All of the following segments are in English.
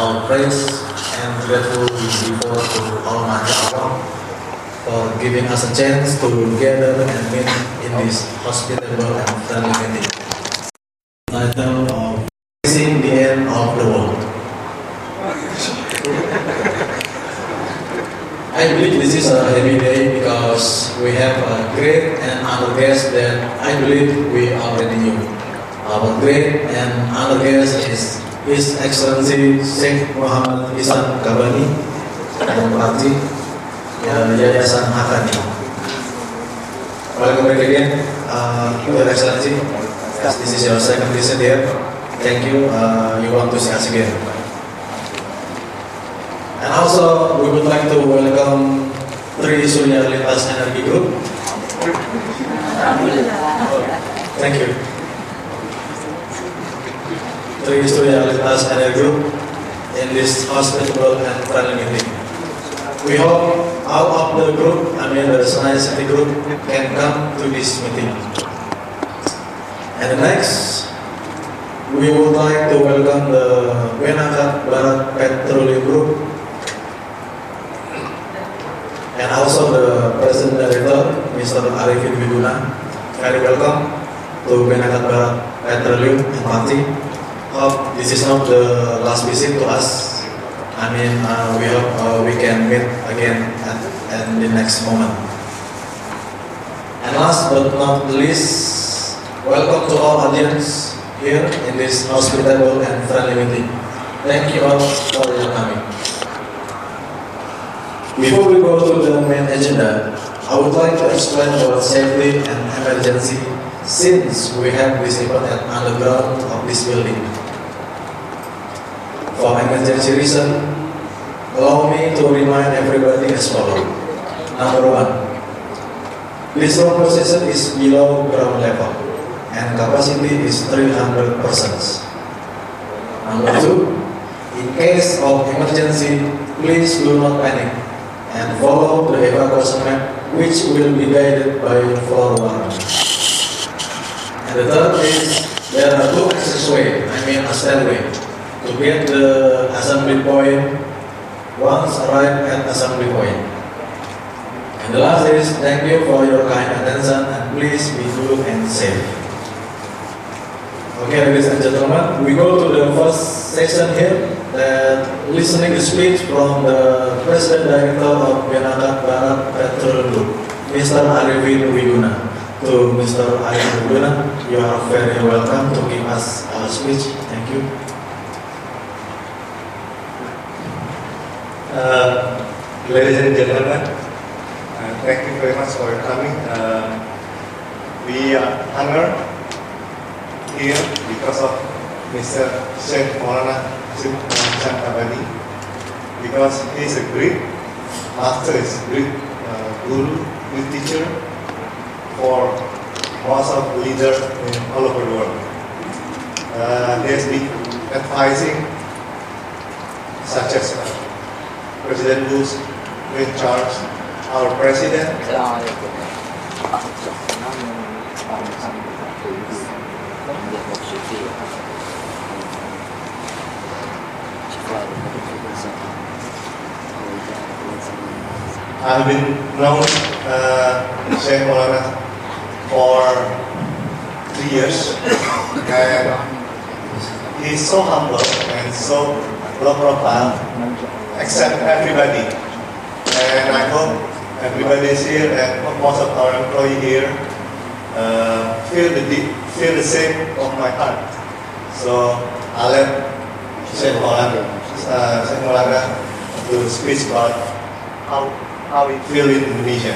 our praise and grateful before to Almighty Allah for giving us a chance to gather and meet in this hospitable and friendly meeting. Title of Facing the End of the World. I believe this is a heavy day because we have a great and honored guest that I believe we already knew. Our great and honored guest is His Excellency Sheikh Muhammad Ihsan Kabani dan Parti Yayasan Hakani. Welcome back again, Your Excellency. This is your second visit here. Thank you. You want to see us again. And also, we would like to welcome Tri Surya Lintas Energy Group. Thank you. Tri Surya Lintas Energy Group in this hospitable and friendly meeting. We hope all of the group, the Senayan City Group, can come to this meeting. And next, we would like to welcome the Benakat Barat Petroleum Group and also the President Director, Mr. Arifin Widuna. Very welcome to Benakat Barat Petroleum and Party. Hope this is not the last visit to us. We hope we can meet again at the next moment. And last but not least, welcome to all audience here in this hospitable and friendly meeting. Thank you all for your coming. Before we go to the main agenda, I would like to explain about safety and emergency since we have this event at underground of this building. For emergency reason, allow me to remind everybody as follows. Number one, this room position is below ground level and capacity is 300 persons. Number two, in case of emergency, please do not panic and follow the evacuation map which will be guided by floor one. And the third is, there are two access ways, a stairway, to get the assembly point once arrive at assembly point. And the last is, thank you for your kind attention and please be good and safe. Okay, ladies and gentlemen, we go to the first section here, that listening the speech from the President Director of Benakat Barat Petroleum Group, Mr. Arifin Widuna. To Mr. Arifin Widuna, you are very welcome to give us a speech. Thank you. Ladies and gentlemen, thank you very much for your coming. We are honored here because of Mr. Sheikh Maulana Ihsan Kabani, because he is a great master, is a great guru, great teacher for most of leaders all over the world. He has been advising such as President Bush, with Charles, our President, I've been known Sheikh Maulana for 3 years, and he's so humble and so low profile, accept everybody. And I hope everybody is here and most of our employees here feel the same of my heart. So I'll let Sheikh Maulana to speak about how we feel in Indonesia.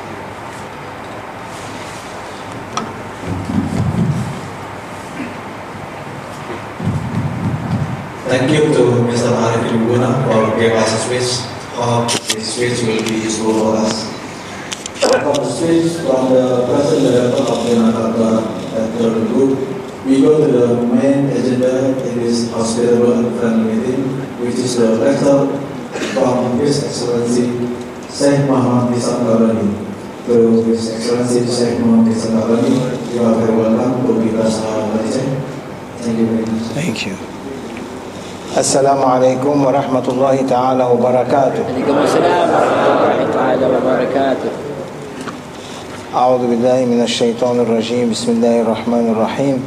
Thank you to Mr. Arifin Widuna for giving us a speech. Hope this speech will be useful for us. For the speech from the President Director of Benakat Barat Petroleum Group, we go to the main agenda in this hospitable and friendly meeting, which is the lecture from His Excellency Sheikh Muhammad Ihsan Kabani. To His Excellency Sheikh Muhammad Ihsan Kabani, you are very welcome to give us a lecture. Thank you very much. Thank you. السلام عليكم ورحمة الله تعالى وبركاته. عليكم السلام ورحمة الله تعالى وبركاته. أعوذ بالله من الشيطان الرجيم. بسم الله الرحمن الرحيم.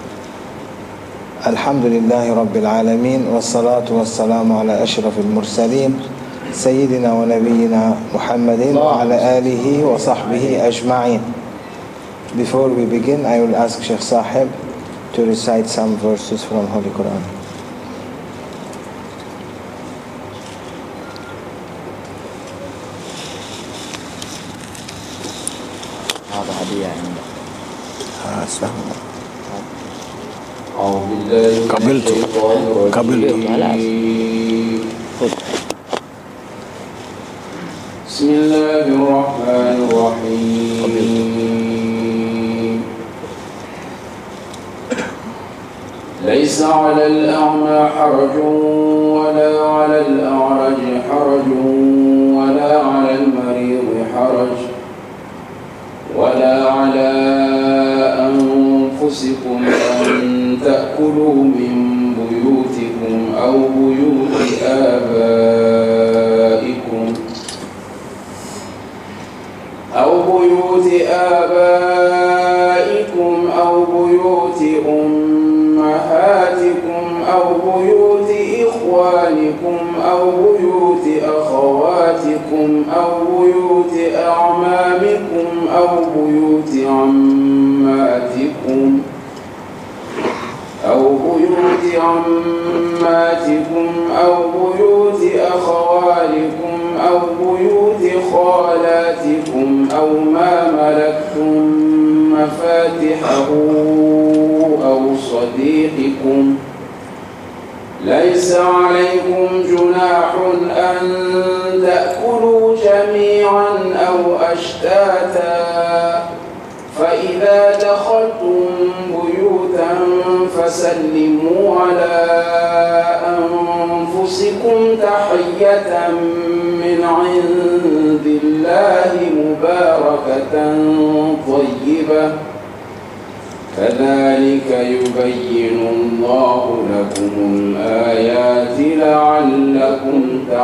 الحمد لله رب العالمين، والصلاة والسلام على أشرف المرسلين سيدنا ونبينا محمد وعلى آله وصحبه أجمعين. Before we begin, I will ask Sheikh Sahib to recite some verses from Holy Quran. هذا هدية عندك. أعوذ بالله من الشيطان الرجيم. بسم الله الرحمن الرحيم. ليس على الأعمى حرج ولا على الأعرج حرج ولا على المريض حرج ولا على أنفسكم أن تأكلوا من بيوتكم أو بيوت آبائكم أو بيوت أمهاتكم أو بيوت إخوانكم أو بيوت أخواتكم أو بيوت أعمامكم أو بيوت عماتكم أو بيوت أخوالكم أو بيوت خالاتكم أو ما ملكتم مفاتحه أو صديقكم. ليس عليكم جناح أن تأكلوا جميعا أو أشتاتا، فإذا دخلتم بيوتا فسلموا على أنفسكم تحية من عند الله مباركة طيبة، كذلك يبين الله لكم الآيات لعلكم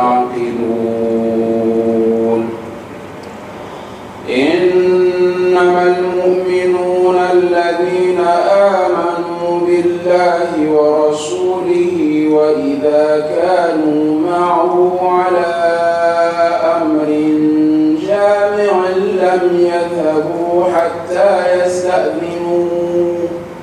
تعقلون. إنما المؤمنون الذين آمنوا بالله ورسوله وإذا كانوا معه على أمر جامع لم يذهبوا حتى يستأذنوه،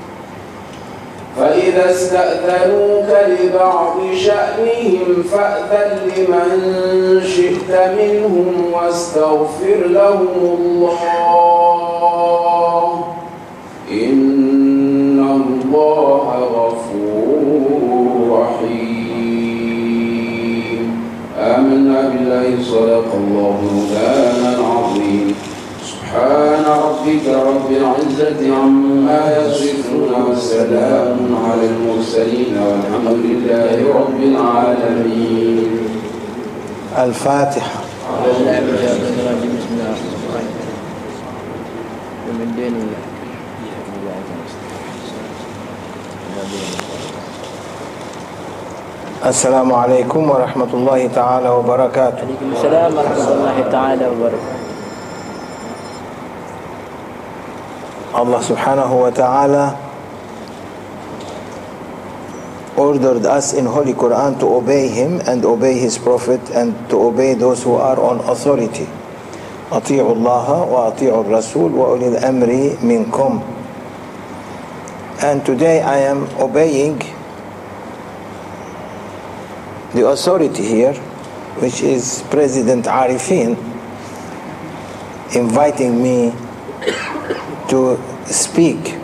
فإذا استأذنوك لبعض شأنهم فأذن لمن شئت منهم واستغفر لهم الله، إن الله غفور رحيم. آمنا بالله صدق الله مولانا العظيم. سبحان ربك رب العزة عما يصفون وسلام على المرسلين والحمد لله رب العالمين. الفاتحة. بسم الله الرحمن الرحيم. ومن دين السلام عليكم ورحمة الله تعالى وبركاته. عليكم السلام ورحمة الله تعالى وبركاته. Allah subhanahu wa ta'ala ordered us in Holy Quran to obey Him and obey His Prophet and to obey those who are on authority. أطيعوا الله وأطيعوا الرسول وأولي الأمر منكم. And today I am obeying the authority here, which is President Arifin, inviting me to speak.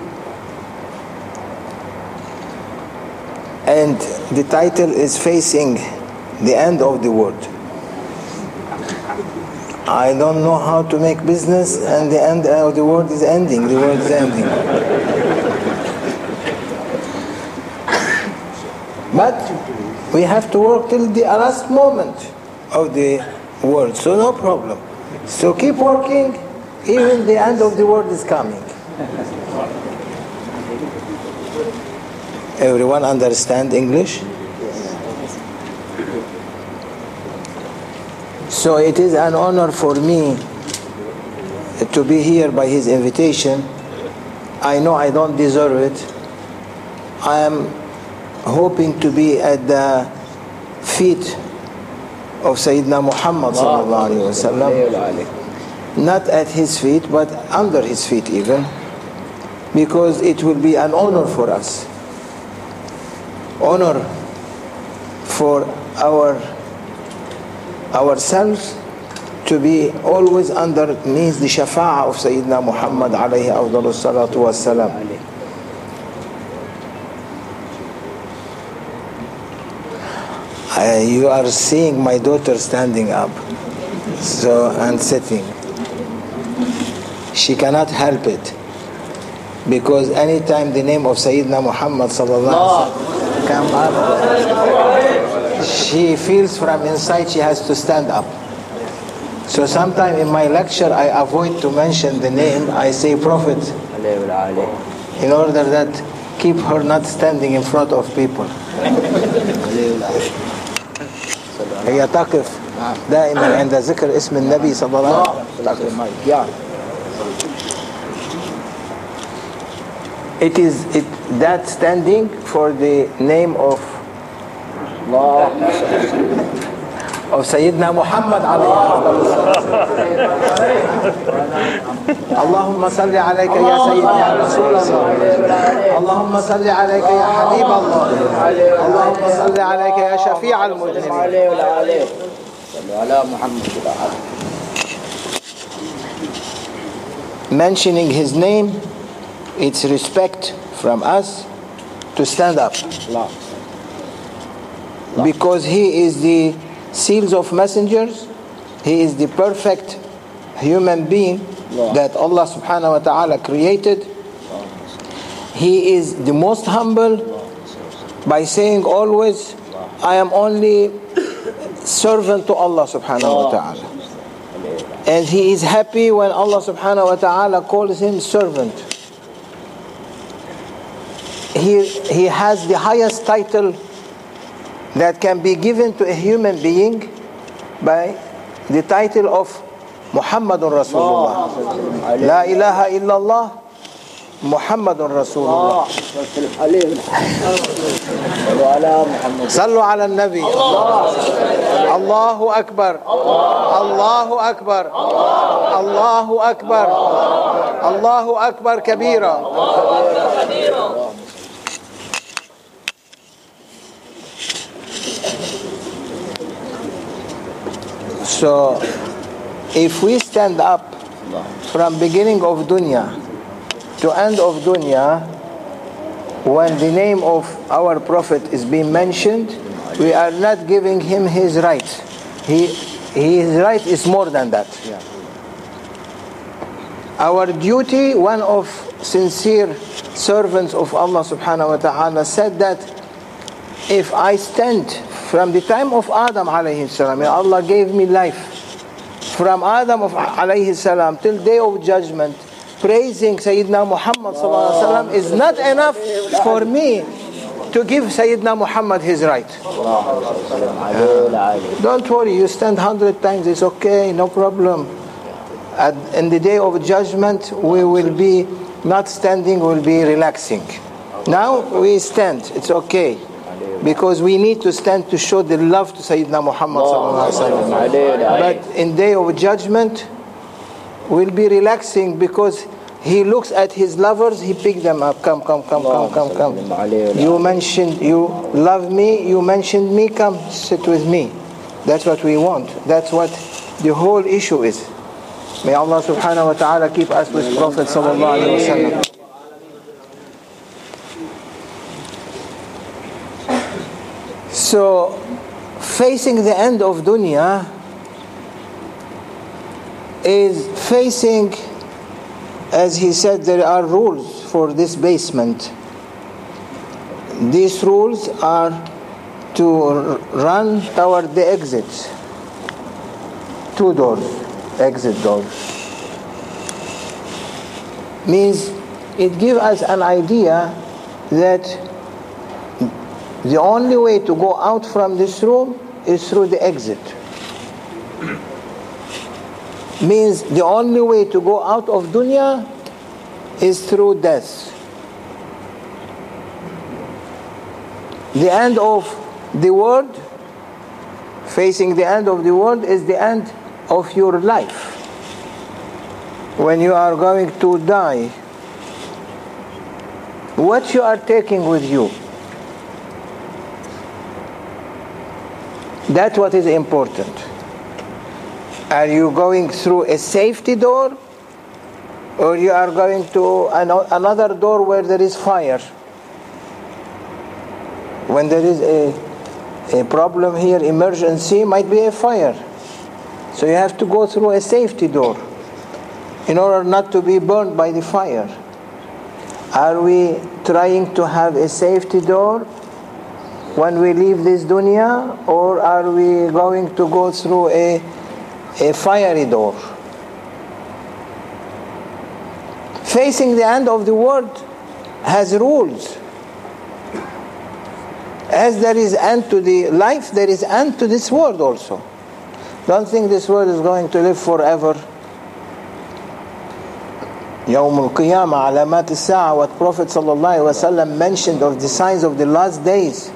And the title is Facing the End of the World. I don't know how to make business and the end of the world is ending. The world is ending. But we have to work till the last moment of the world, so no problem. So keep working, even the end of the world is coming. Everyone understand English? So it is an honor for me to be here by his invitation. I know I don't deserve it. I am hoping to be at the feet of Sayyidina Muhammad sallallahu alaihi wasallam, not at his feet but under his feet even, because it will be an honor for us, honor for ourselves to be always underneath the shafa'ah of Sayyidina Muhammad alayhi afdalu salatu wassalam. You are seeing my daughter standing up and sitting. She cannot help it, because anytime the name of Sayyidina Muhammad sallallahu alaihi wasallam comes up, she feels from inside she has to stand up. So sometimes in my lecture I avoid to mention the name. I say Prophet, in order that keep her not standing in front of people. هي تقف دائما عند ذكر اسم النبي صلى الله عليه وسلم. It is that standing for the name of Sayyidina Muhammad اللهم صل عليك يا سيدي يا رسول الله اللهم صل عليك يا حبيب الله اللهم صل عليك يا شفيع المذنبين. Mentioning his name, it's respect from us to stand up, because he is the seals of messengers. He is the perfect human being that Allah subhanahu wa ta'ala created. He is the most humble by saying always, I am only servant to Allah subhanahu wa ta'ala. And he is happy when Allah subhanahu wa ta'ala calls him servant. He has the highest title that can be given to a human being by the title of Muhammadun Rasulullah. La ilaha illallah Muhammadun Rasulullah. Sallu ala al-Nabi. Allahu Akbar. Allahu Akbar. Allahu Akbar. Allahu Akbar kabira. So, if we stand up from beginning of dunya to end of dunya, when the name of our Prophet is being mentioned, we are not giving him his right. His right is more than that. Our duty, one of sincere servants of Allah subhanahu wa ta'ala said that if I stand from the time of Adam alayhi salam, Allah gave me life, from Adam alayhi salam till day of judgment, praising Sayyidina Muhammad sallallahu alaihi wasallam is not enough for me to give Sayyidina Muhammad his right. Don't worry, you stand 100 times, it's okay, no problem. In the day of judgment, we will be not standing, we'll be relaxing. Now we stand, it's okay. Because we need to stand to show the love to Sayyidina Muhammad sallallahu alaihi wasallam. But in day of judgment, we'll be relaxing because he looks at his lovers, he picks them up. Come. You love me, you mentioned me, come sit with me. That's what we want. That's what the whole issue is. May Allah subhanahu wa ta'ala keep us with Prophet sallallahu alaihi wasallam. So, facing the end of dunya is facing, as he said, there are rules for this basement. These rules are to run toward the exits. 2 doors, exit doors. Means it gives us an idea that the only way to go out from this room is through the exit. means the only way to go out of dunya is through death. The end of the world, facing the end of the world, is the end of your life. When you are going to die, what you are taking with you? That's what is important. Are you going through a safety door, or you are going to another door where there is fire? When there is a problem here, emergency, might be a fire. So you have to go through a safety door in order not to be burned by the fire. Are we trying to have a safety door when we leave this dunya, or are we going to go through a fiery door? Facing the end of the world has rules. As there is end to the life, there is end to this world also. Don't think this world is going to live forever. يوم القيامة علامات الساعة, what Prophet ﷺ mentioned of the signs of the last days,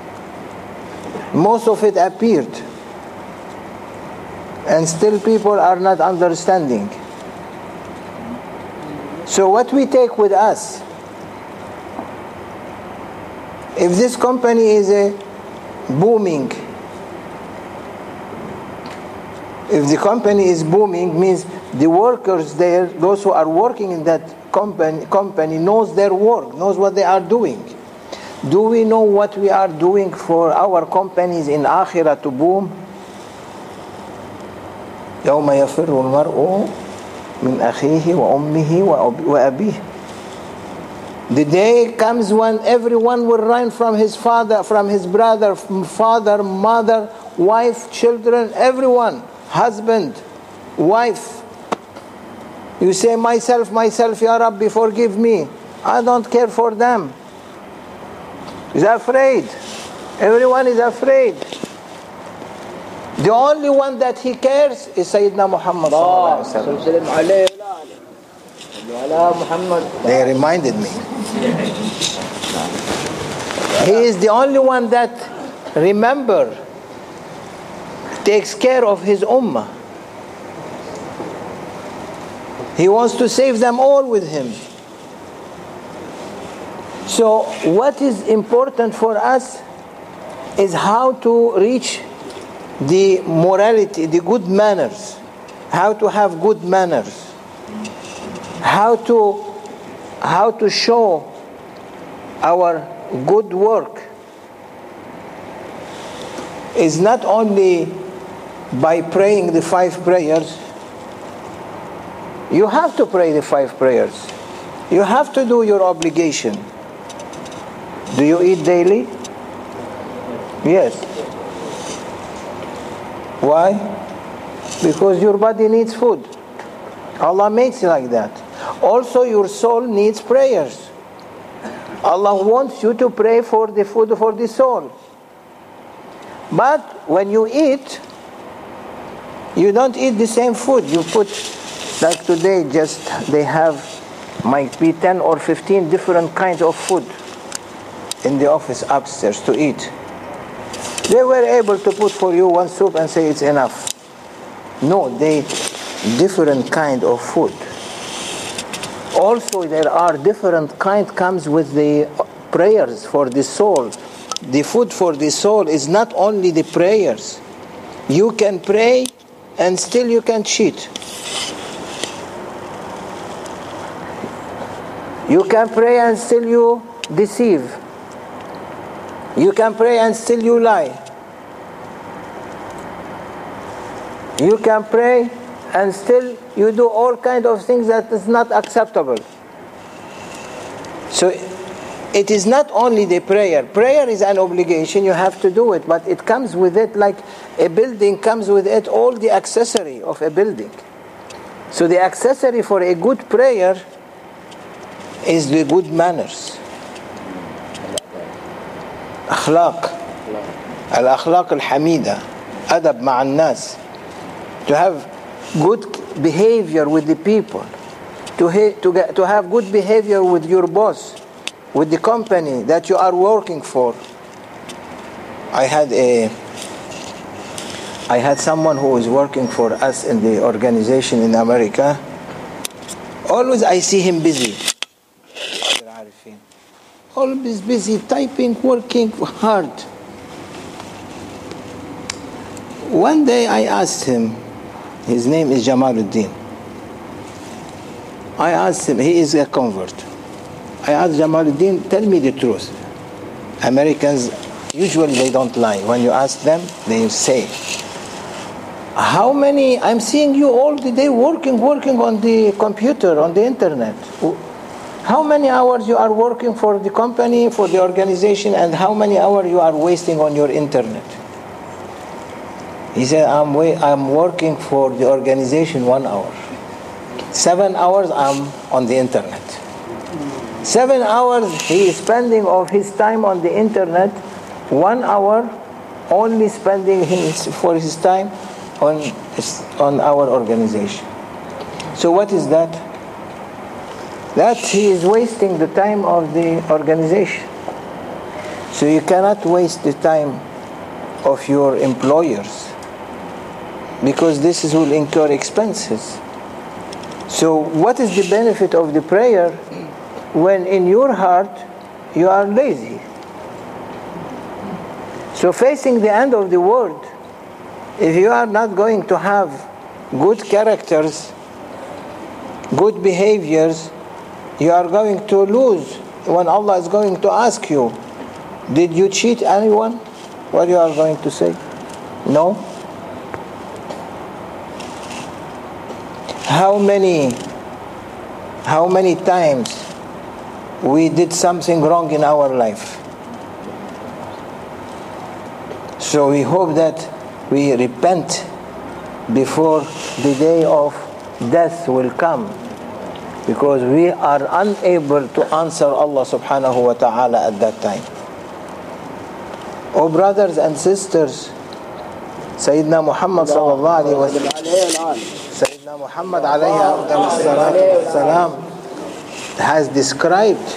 most of it appeared, and still people are not understanding. So what we take with us, if this company is booming, if the company is booming, means the workers there, those who are working in that company knows their work, knows what they are doing. Do we know what we are doing for our companies in Akhirah to boom? يوم يفر المرء من أخيه وأمه وأبيه. The day comes when everyone will run from his father, from his brother, father, mother, wife, children, everyone, husband, wife. You say, myself, Ya Rabbi, forgive me. I don't care for them. He's afraid. Everyone is afraid. The only one that he cares is Sayyidina Muhammad sallallahu alaihi wasallam. They reminded me. He is the only one that, remember, takes care of his ummah. He wants to save them all with him. So what is important for us is how to reach the morality, the good manners, how to have good manners, how to show our good work is not only by praying the 5 prayers. You have to pray the 5 prayers. You have to do your obligation. Do you eat daily? Yes. Why? Because your body needs food. Allah makes it like that. Also your soul needs prayers. Allah wants you to pray for the food for the soul. But when you eat, you don't eat the same food. You put, like today, just they have might be 10 or 15 different kinds of food in the office upstairs to eat. They were able to put for you one soup and say it's enough. No, they different kind of food. Also there are different kind comes with the prayers for the soul. The food for the soul is not only the prayers. You can pray and still you can cheat. You can pray and still you deceive. You can pray and still you lie. You can pray and still you do all kind of things that is not acceptable. So it is not only the prayer. Prayer is an obligation, you have to do it, but it comes with it like a building comes with it all the accessory of a building. So the accessory for a good prayer is the good manners. أخلاق الأخلاق الحميدة أدب مع الناس. to have good behavior with the people, to have good behavior with your boss, with the company that you are working for. I had someone who was working for us in the organization in America. Always I see him busy. Always busy, typing, working hard. One day I asked him, his name is Jamaluddin. I asked him, he is a convert. I asked Jamaluddin, tell me the truth. Americans, usually they don't lie. When you ask them, they say, how many, I'm seeing you all the day working on the computer, on the internet. How many hours you are working for the company, for the organization, and how many hours you are wasting on your internet? He said, I'm working for the organization 1 hour. 7 hours I'm on the internet. 7 hours he is spending of his time on the internet. 1 hour only spending for his time on our organization. So what is that? That he is wasting the time of the organization. So you cannot waste the time of your employers, because this will incur expenses. So what is the benefit of the prayer when in your heart you are lazy? So facing the end of the world, if you are not going to have good characters, good behaviors, you are going to lose when Allah is going to ask you, did you cheat anyone? What you are going to say? No. How many times we did something wrong in our life? So we hope that we repent before the day of death will come, because we are unable to answer Allah subhanahu wa ta'ala at that time. Oh brothers and sisters, Sayyidina Muhammad sallallahu alayhi wa sallam, Sayyidina Muhammad alayhi wa sallam has described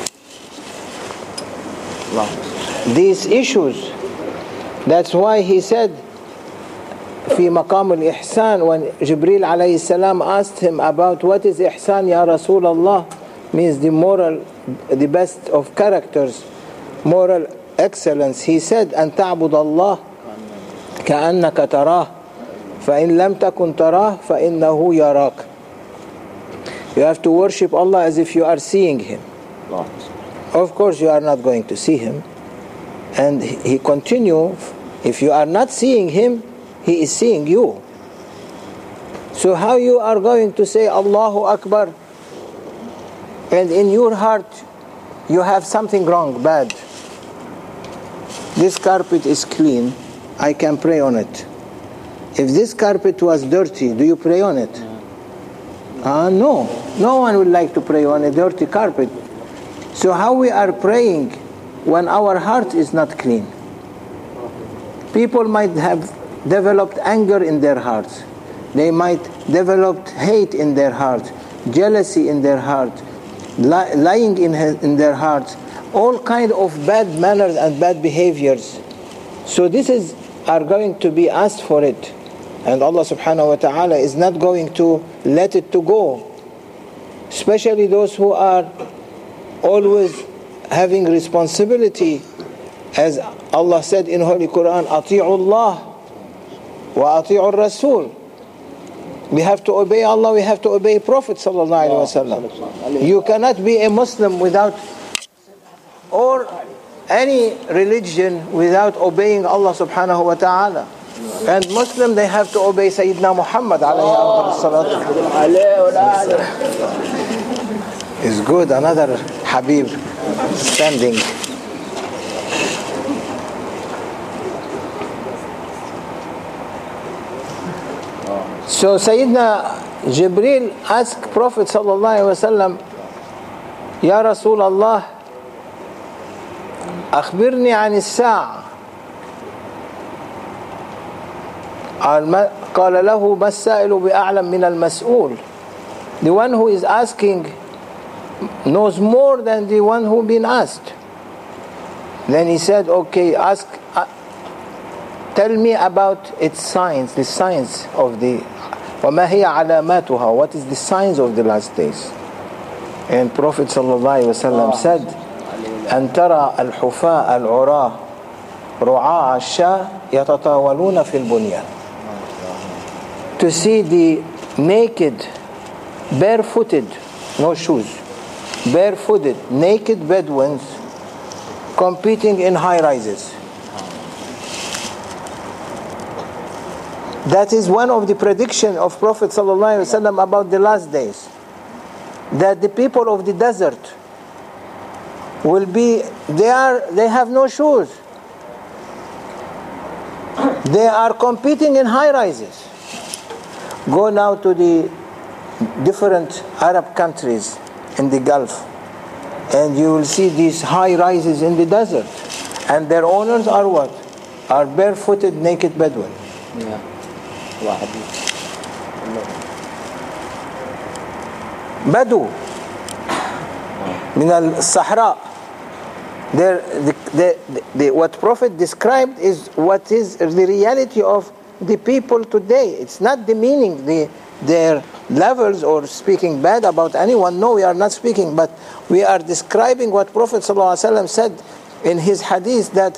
these issues. That's why he said في مقام الإحسان, when Jibril alayhi salam asked him about what is ihsan ya Rasulullah, means the moral, the best of characters, moral excellence, he said أن تعبد الله كأنك تراه فإن لم تكن تراه فإنه يراك. You have to worship Allah as if you are seeing Him. Of course you are not going to see Him. And he continued, if you are not seeing Him, He is seeing you. So how you are going to say Allahu Akbar and in your heart you have something wrong, bad? This carpet is clean, I can pray on it. If this carpet was dirty, do you pray on it? No. No one would like to pray on a dirty carpet. So how we are praying when our heart is not clean? People might have developed anger in their hearts. They might develop hate in their heart, jealousy in their heart, lying in their hearts, all kind of bad manners and bad behaviors. So this are going to be asked for it. And Allah subhanahu wa ta'ala is not going to let it to go. Especially those who are always having responsibility. As Allah said in Holy Quran, أطيعوا الله وأطيعوا الرسول. We have to obey Allah, we have to obey Prophet sallallahu alaihi wasallam. You cannot be a Muslim without, or any religion without obeying Allah subhanahu wa ta'ala. And Muslim, they have to obey Sayyidina Muhammad alayhi salatu. It's good, another Habib standing. So Sayyidina Jibril asked Prophet sallallahu alaihi wasallam, Ya Rasulullah, أخبرني عن الساعة. قال له ما السائل بأعلم من المسؤول. The one who is asking knows more than the one who been asked. Then he said, okay, tell me about its signs, the signs of the وَمَا هِيَ عَلَامَاتُهَا, what is the signs of the last days. And Prophet ﷺ said, أن ترى الحفاء العراة رعاء الشاة يتطاولون في البنيان. To see the naked, barefooted, no shoes, barefooted, naked Bedouins competing in high rises. That is one of the predictions of Prophet ﷺ about the last days. That the people of the desert will be, they have no shoes. They are competing in high rises. Go now to the different Arab countries in the Gulf, and you will see these high rises in the desert, and their owners are what? Are barefooted, naked Bedouin. Yeah. Badu min al-Sahra. What Prophet described is what is the reality of the people today. It's not demeaning their levels or speaking bad about anyone. No, we are not speaking, but we are describing what Prophet ﷺ said in his hadith, that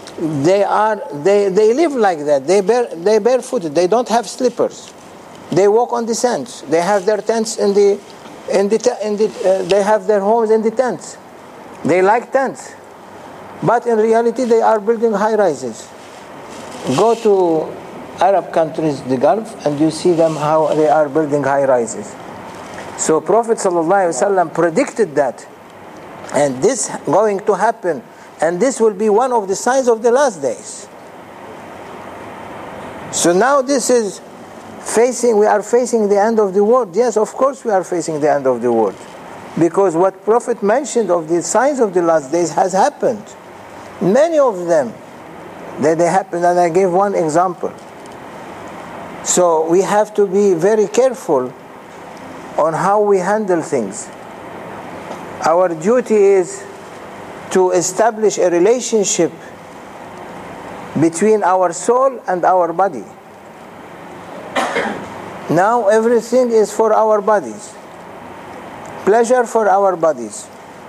they live like that. They barefooted. They don't have slippers. They walk on the sands. They have their tents they have their homes in the tents. They like tents, but in reality they are building high rises. Go to Arab countries, the Gulf, and you see them how they are building high rises. So Prophet ﷺ predicted that, and this going to happen, and this will be one of the signs of the last days. So now this is we are facing the end of the world. Yes, of course we are facing the end of the world, because what Prophet mentioned of the signs of the last days has happened. Many of them, they happened, and I gave one example. So we have to be very careful on how we handle things. Our duty is to establish a relationship between our soul and our body. Now everything is for our bodies. Pleasure for our bodies.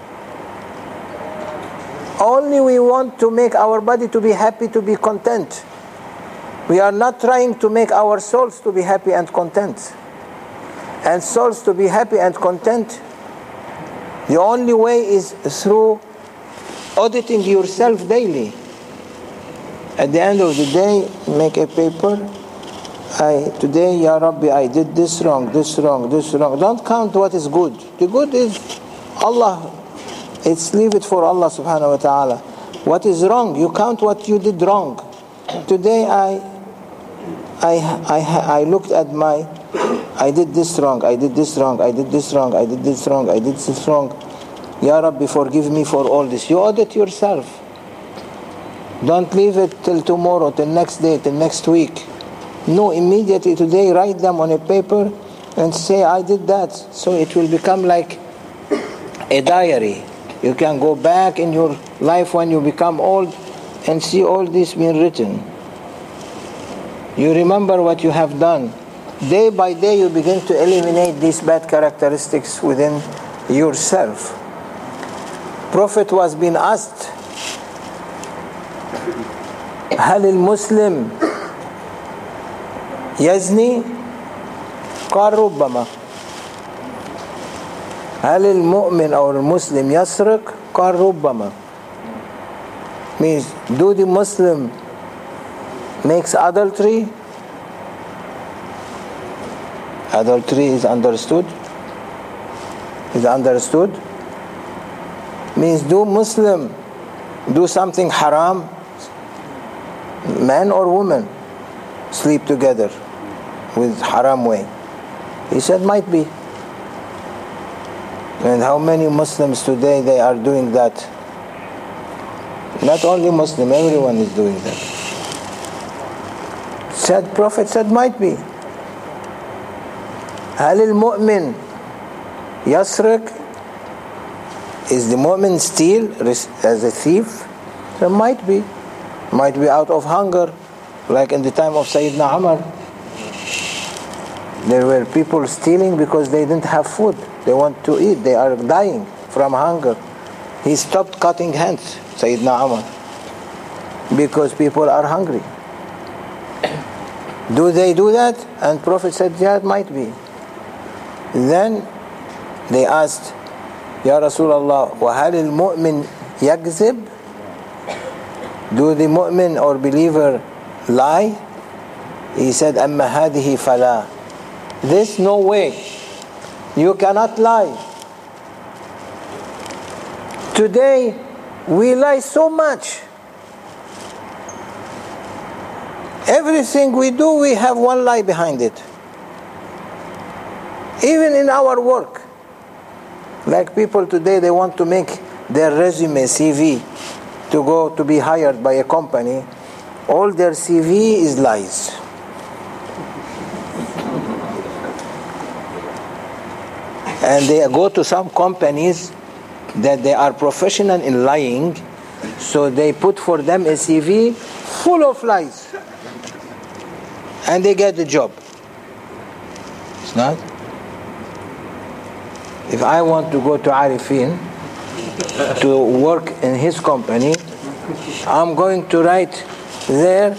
Only we want to make our body to be happy, to be content. We are not trying to make our souls to be happy and content. And souls to be happy and content, the only way is through auditing yourself daily. At the end of the day, make a paper. Today, Ya Rabbi, I did this wrong, this wrong, this wrong. Don't count what is good. The good is Allah. Leave it for Allah subhanahu wa ta'ala. What is wrong? You count what you did wrong. Today I looked at I did this wrong, I did this wrong, I did this wrong, I did this wrong, I did this wrong. Ya Rabbi, forgive me for all this. You audit yourself. Don't leave it till tomorrow, till next day, till next week. No, immediately today write them on a paper and say, I did that. So it will become like a diary. You can go back in your life when you become old and see all this being written. You remember what you have done. Day by day you begin to eliminate these bad characteristics within yourself. Prophet was being asked, هل المسلم يزني؟ قال ربما. هل المؤمن أو المسلم يسرق؟ قال ربما. Means, do the Muslim makes adultery? Adultery is understood? Is understood? Means, do Muslim do something haram? Man or woman sleep together with haram way? He said, might be. And how many Muslims today they are doing that? Not only Muslim, everyone is doing that. Prophet said, might be. هل المؤمن يسرق? Is the mu'min steal as a thief? There might be. Might be out of hunger, like in the time of Sayyidina Umar. There were people stealing because they didn't have food. They want to eat. They are dying from hunger. He stopped cutting hands, Sayyidina Umar, because people are hungry. Do they do that? And Prophet said, yeah, it might be. Then they asked, Ya Rasulullah, وَهَلِ الْمُؤْمِنْ يَكْذِبْ? Do the mu'min or believer lie? He said, أَمَّا هَذِهِ فَلَا. This no way. You cannot lie. Today, we lie so much. Everything we do, we have one lie behind it. Even in our work. Like people today, they want to make their resume, CV, to go to be hired by a company. All their CV is lies. And they go to some companies that they are professional in lying, so they put for them a CV full of lies. And they get the job. It's not? If I want to go to Arifin to work in his company, I'm going to write there,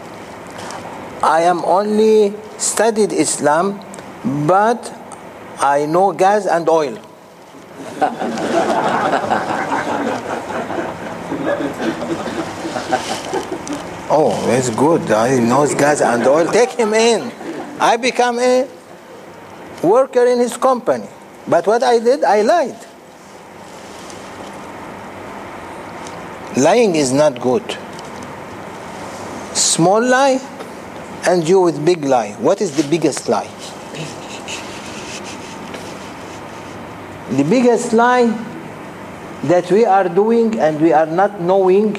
I am only studied Islam, but I know gas and oil. Oh, that's good. He knows gas and oil. Take him in. I become a worker in his company. But what I did, I lied. Lying is not good. Small lie and you with big lie. What is the biggest lie? The biggest lie that we are doing and we are not knowing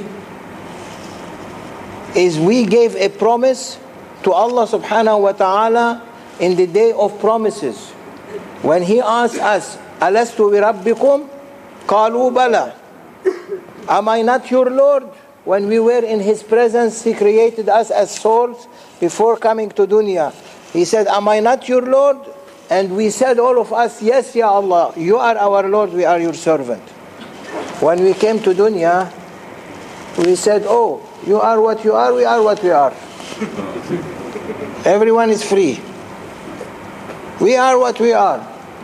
is we gave a promise to Allah subhanahu wa ta'ala in the day of promises. When He asked us, Alastu bi Rabbikum? Qalu bala. Am I not your Lord? When we were in His presence, He created us as souls before coming to dunya. He said, am I not your Lord? And we said, all of us, yes, Ya Allah, you are our Lord, we are your servant. When we came to dunya, we said, oh, you are what you are, we are what we are. Everyone is free. We are what we are.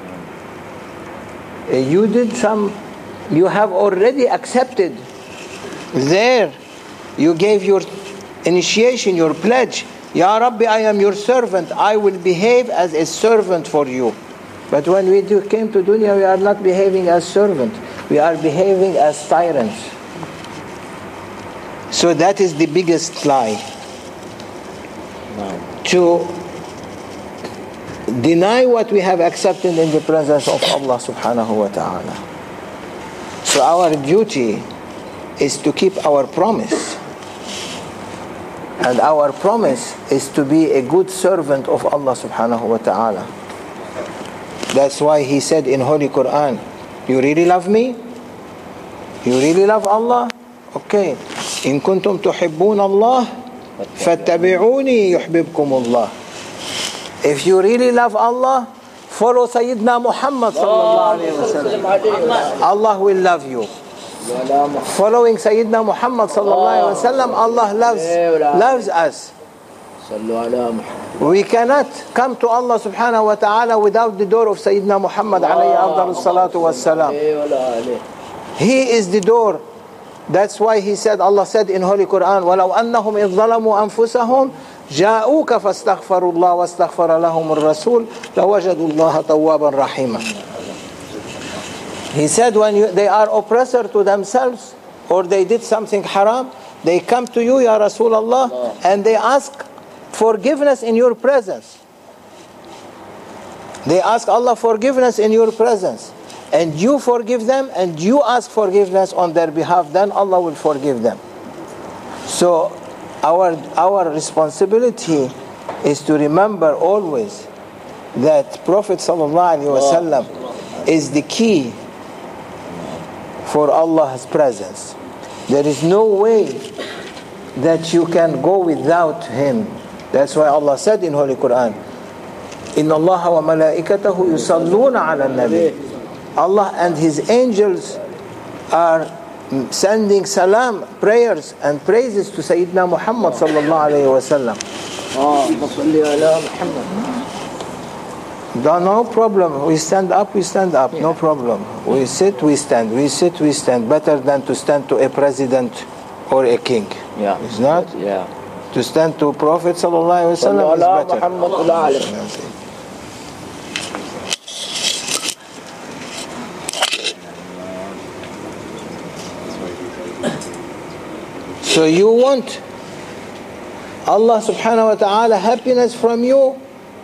You have already accepted. There, you gave your initiation, your pledge. Ya Rabbi, I am your servant. I will behave as a servant for you. But when we came to dunya, we are not behaving as servants. We are behaving as tyrants. So that is the biggest lie. To deny what we have accepted in the presence of Allah subhanahu wa ta'ala. So our duty is to keep our promise. And our promise is to be a good servant of Allah subhanahu wa ta'ala. That's why He said in Holy Quran, you really love me? You really love Allah? Okay. إن كنتم تحبون الله فاتبعوني يحببكم الله. If you really love Allah, follow Sayyidina Muhammad sallallahu alayhi wa sallam. Allah will love you. Following Sayyidina Muhammad sallallahu alayhi wa sallam, Allah loves us. We cannot come to Allah subhanahu wa ta'ala without the door of Sayyidina Muhammad alayhi afdalu salatu wa salam. He is the door. That's why He said, Allah said in Holy Quran, وَلَوْ أَنَّهُمْ إِذْ ظَلَمُوا أَنفُسَهُمْ جَاءُوكَ فَاسْتَغْفَرُوا اللَّهَ وَاسْتَغْفَرَ لَهُمُ الرَّسُولُ لَوَجَدُوا اللَّهَ تَوَّابًا رَحِيمًا. He said when they are oppressor to themselves or they did something haram, they come to you, Ya Rasulullah, and they ask forgiveness in your presence. They ask Allah forgiveness in your presence. And you forgive them and you ask forgiveness on their behalf, then Allah will forgive them. So our responsibility is to remember always that Prophet ﷺ is the key for Allah's presence. There is no way that you can go without him. That's why Allah said in Holy Quran, إِنَّ اللَّهَ وَمَلَائِكَتَهُ يُصَلُّونَ عَلَى النَّبِيِّ. Allah and his angels are sending salam, prayers and praises to Sayyidina Muhammad sallallahu alayhi wa sallam. No problem. We stand up, no problem. We sit, we stand. We sit, we stand. Better than to stand to a president or a king. Yeah. It's not? Yeah. To stand to Prophet sallallahu alayhi wa sallam is better. So you want Allah subhanahu wa ta'ala happiness from you?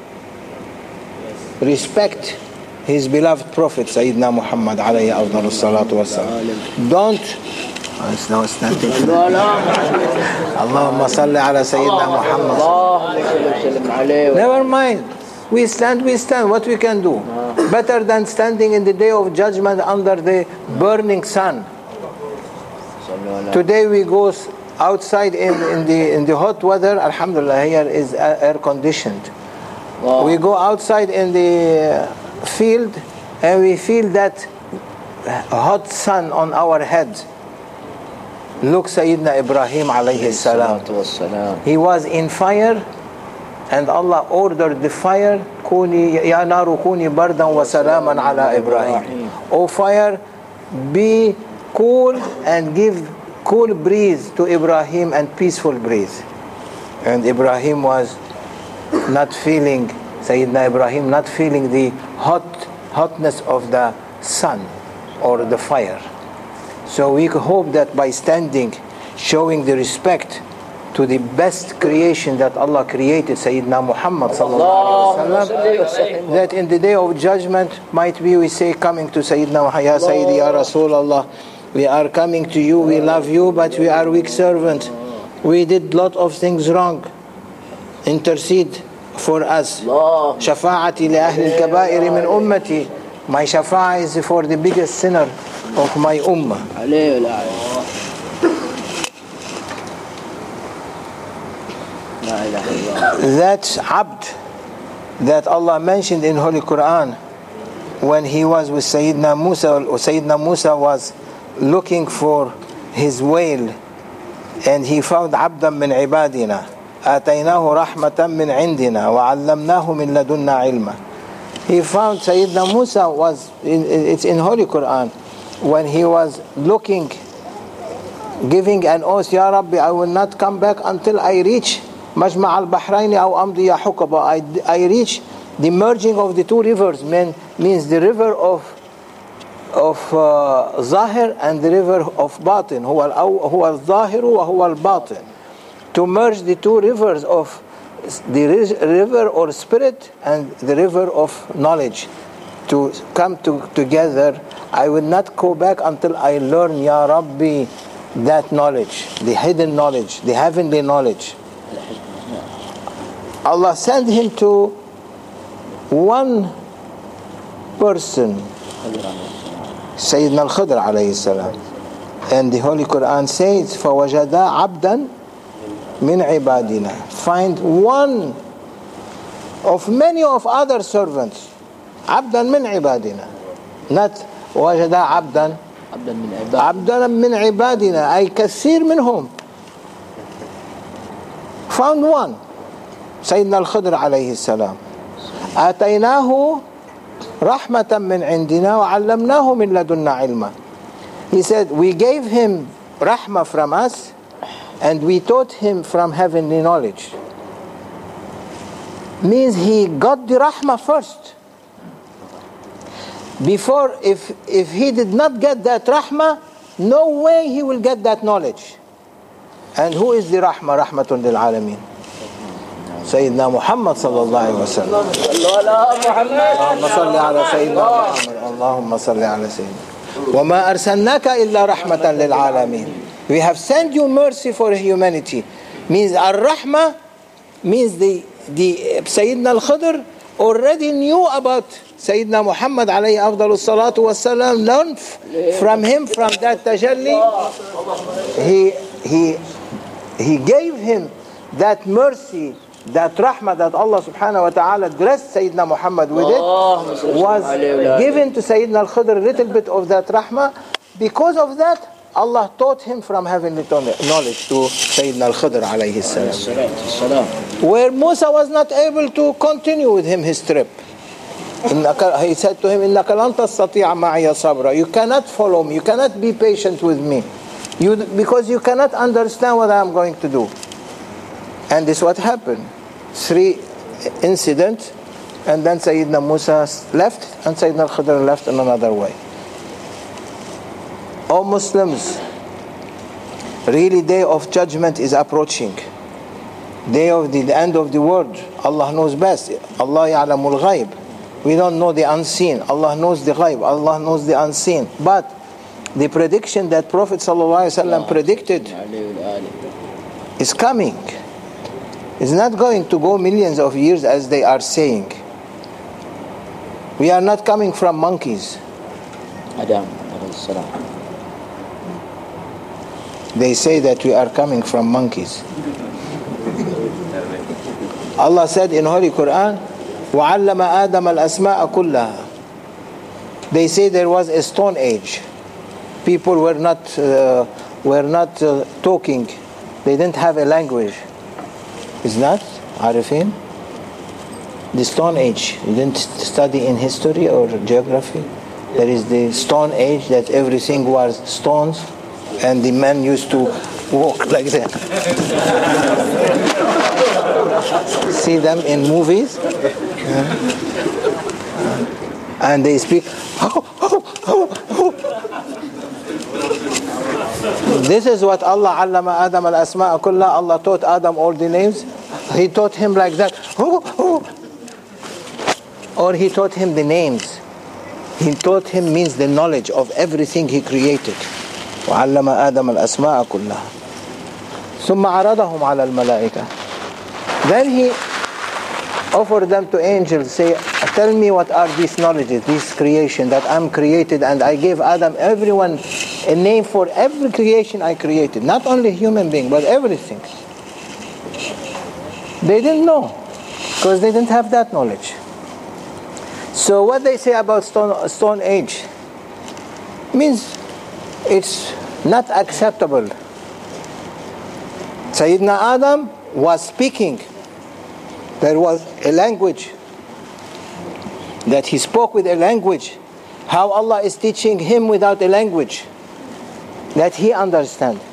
Respect his beloved Prophet Sayyidina Muhammad alayhi afdalus salatu wassalam. Don't it's now standing. Allahumma salli ala Sayyidina Muhammad. Never mind. We stand. What we can do? Better than standing in the day of judgment under the burning sun. Today we go outside in the hot weather. Alhamdulillah, here is air conditioned. Wow. We go outside in the field and we feel that hot sun on our head. Look, Sayyidina Ibrahim alayhi salam. He was in fire and Allah ordered the fire, Ya naru kuni bardan wa salaman ala Ibrahim. O fire, be cool and give cool breeze to Ibrahim and peaceful breeze. And Ibrahim was not feeling, Sayyidina Ibrahim not feeling the hotness of the sun or the fire. So we hope that by standing, showing the respect to the best creation that Allah created, Sayyidina Muhammad sallallahu alaihi wasallam, that in the day of judgment might be we say coming to Sayyidina Ya Sayyidi Ya Rasulullah, we are coming to you, we love you, but we are weak servants. We did lot of things wrong. Intercede for us. Shafa'ati li ahli al-kaba'ir min ummati. My shafa'a is for the biggest sinner of my ummah. That abd that Allah mentioned in Holy Quran when he was with Sayyidina Musa, or Sayyidina Musa was looking for his whale and he found عبدا من عبادنا آتيناه رحمة من عندنا وعلمناه من لدنا علما. He found Sayyidina Musa was it's in Holy Quran when he was looking, giving an oath, Ya Rabbi, I will not come back until I reach مجمع البحرين أو أمضي حقبة. I reach the merging of the two rivers, means the river of Zahir and the river of Batin, هو الظاهر وهو الباطن. To merge the two rivers of the river or spirit and the river of knowledge, to come together. I will not go back until I learn, Ya Rabbi, that knowledge, the hidden knowledge, the heavenly knowledge. Allah sent him to one person, Sayyidina al-Khidr alayhi salam. And the Holy Quran says, فَوَجَدَا عَبْدًا مِنْ عِبَادِنَا. Find one of many of other servants. عَبْدًا مِنْ عِبَادِنَا. Not وَجَدَا عَبْدًا مِنْ عِبَادِنَا. أي كثير منهم. Found one. Sayyidina al-Khidr alayhi salam. آتَيْنَاهُ رحمة من عندنا وعلمناه من لدنا علما. He said, we gave him rahmah from us and we taught him from heavenly knowledge. Means he got the rahmah first. Before, if he did not get that rahmah, no way he will get that knowledge. And who is the rahmah? Rahmatun lil alameen. سيدنا محمد صلى الله عليه وسلم. اللهم صل على سيدنا محمد. اللهم صل على سيدنا. وما أرسلناك إلا رحمة للعالمين. We have sent you mercy for humanity. Means Ar-Rahmah means the Sayyidina Al-Khidr already knew about Sayyidina Muhammad alayhi afdalu salatu wassalam, learned from him, from that tajalli. He gave him that mercy, that rahmah that Allah subhanahu wa ta'ala dressed Sayyidina Muhammad with it, was given to Sayyidina Al-Khidr a little bit of that rahmah. Because of that, Allah taught him from heavenly knowledge to Sayyidina Al-Khidr alayhi salam. Where Musa was not able to continue with him his trip. He said to him, إِنَّكَ لَن تَسْتَطِيعَ مَعِيَ صَبْرًا. You cannot follow me, you cannot be patient with me. Because you cannot understand what I am going to do. And this is what happened. 3 incidents, and then Sayyidina Musa left, and Sayyidina Al-Khidr left in another way. O Muslims, really day of judgment is approaching. Day of the end of the world. Allah knows best. Allah ya'lamul ghaib. We don't know the unseen. Allah knows the ghaib. Allah knows the unseen. But the prediction that Prophet ﷺ predicted is coming. It's not going to go millions of years as they are saying. We are not coming from monkeys. Adam alayhi salam. They say that we are coming from monkeys. Allah said in Holy Quran, وَعَلَّمَ آدَمَ الْأَسْمَاءَ كُلَّهَا. They say there was a stone age. People were not talking. They didn't have a language. Is that Arifin? The stone age. You didn't study in history or geography? There is the stone age that everything was stones and the men used to walk like that. See them in movies? And they speak. This is what Allah allama Adam al-asma'a kullah. Allah taught Adam all the names. He taught him like that. Or he taught him the names. He taught him means the knowledge of everything he created. وعلم آدم الأسماء كلها ثم عرضهم على الملائكة. Then he offered them to angels, say, tell me what are these knowledges, this creation that I'm created, and I gave Adam, everyone, a name for every creation I created, not only human being but everything. They didn't know because they didn't have that knowledge. So what they say about stone age means it's not acceptable. Sayyidina Adam was speaking. There was a language that he spoke with a language. How Allah is teaching him without a language that he understands.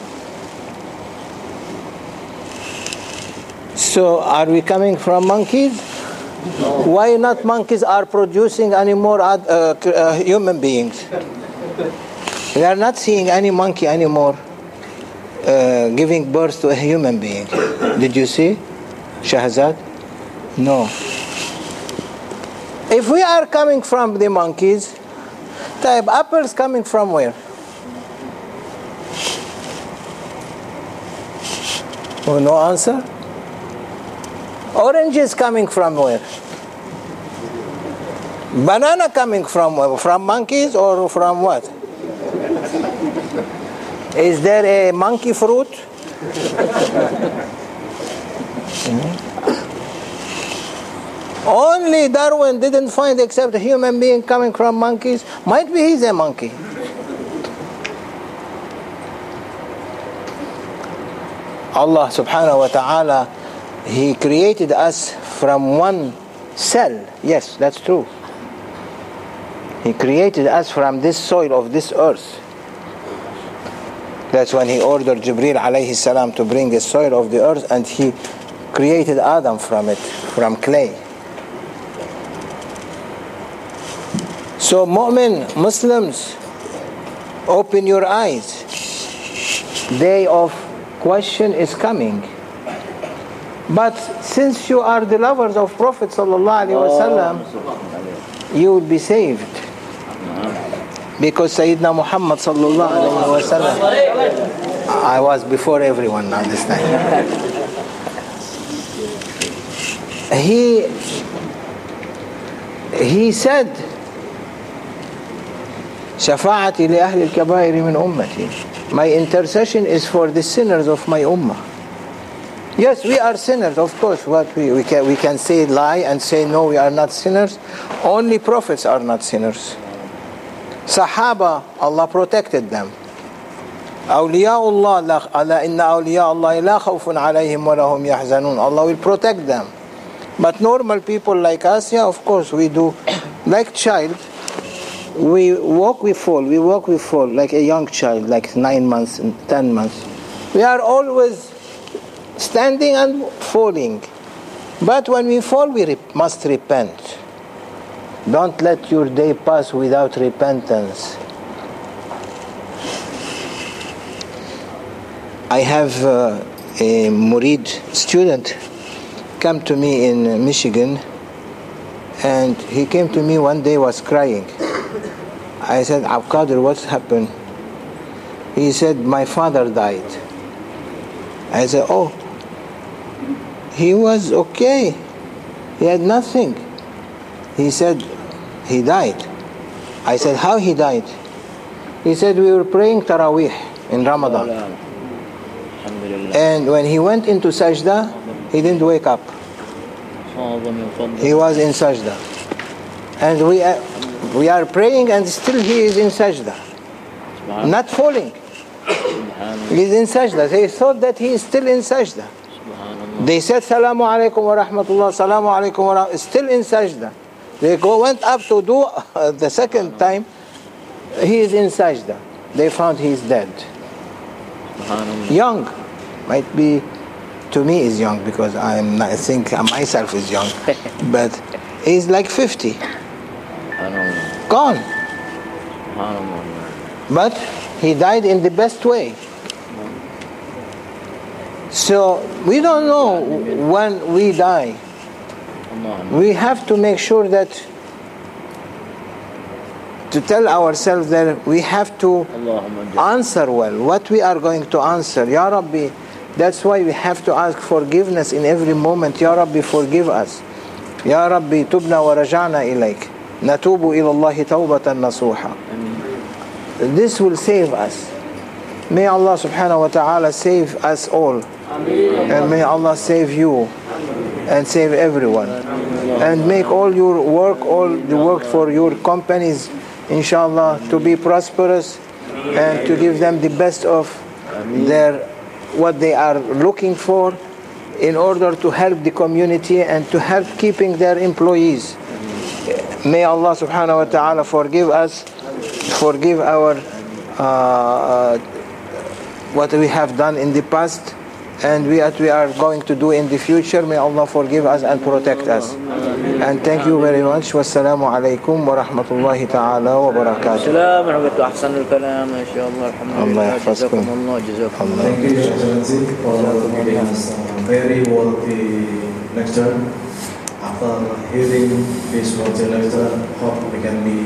So are we coming from monkeys? Why not monkeys are producing any more human beings? We are not seeing any monkey anymore giving birth to a human being. Did you see, Shahzad? No. If we are coming from the monkeys, type apples coming from where? Oh, no answer? Oranges coming from where? Banana coming from where? From monkeys or from what? Is there a monkey fruit? Only Darwin didn't find except a human being coming from monkeys. Might be he's a monkey. Allah subhanahu wa ta'ala, He created us from one cell. Yes, that's true. He created us from this soil of this earth. That's when He ordered Jibreel alayhi salam to bring the soil of the earth, and He created Adam from it, from clay. So mu'min, Muslims, open your eyes. Day of question is coming. But since you are the lovers of Prophet sallallahu alaihi wasallam, you will be saved. Because Sayyidina Muhammad sallallahu alaihi wasallam I was before everyone now this time. He said, شفاعتي لأهل الكبائر من أمتي. My intercession is for the sinners of my ummah. Yes, we are sinners, of course. What we can say lie and say no, we are not sinners. Only prophets are not sinners. Sahaba, Allah protected them. Awliyaullah, ala inna awliyaullah la khawfun alayhim wa lahum yahzanun. Allah will protect them. But normal people like us, yeah, of course we do. Like child, we walk, we fall. We walk, we fall. Like a young child, like 9 months and 10 months. We are always standing and falling. But when we fall, we must repent. Don't let your day pass without repentance. I have a Murid student come to me in Michigan, and he came to me one day, was crying. I said, Abqadir, what's happened? He said, my father died. I said, oh, he was okay. He had nothing. He said, he died. I said, how he died? He said, we were praying Taraweeh in Ramadan. And when he went into sajda, he didn't wake up. He was in sajda. And we are praying and still he is in sajda. Not falling. He is in sajda. They thought that he is still in sajda. They said, Salamu alaikum wa rahmatullah, Salamu alaikum wa rahmatullah, still in sajda. They went up to do the second time, he is in sajda. They found he is dead. Young. Might be, to me is young because I think myself is young. But he's like 50. Gone. But he died in the best way. So we don't know when we die. We have to make sure that to tell ourselves that we have to answer well what we are going to answer. Ya Rabbi, that's why we have to ask forgiveness in every moment. Ya Rabbi, forgive us. Ya Rabbi, tubna wa raja'na ilayk. Natubu ila Allahi tawbatan nasuha. This will save us. May Allah subhanahu wa ta'ala save us all. And may Allah save you and save everyone. And make all your work, all the work for your companies, inshallah, to be prosperous and to give them the best of what they are looking for in order to help the community and to help keeping their employees. May Allah subhanahu wa ta'ala forgive us, forgive our what we have done in the past and what we are going to do in the future. May Allah forgive us and protect us. And thank you very much. Wassalamu alaikum wa rahmatullahi ta'ala wa barakatuh. السلام ورحمة الله. أحسن الكلام ما شاء الله. الحمد لله. جزاكم الله. جزاكم الله. Thank you, Your Excellency, for giving us a very worthy lecture. After hearing this worthy lecture, hope we can be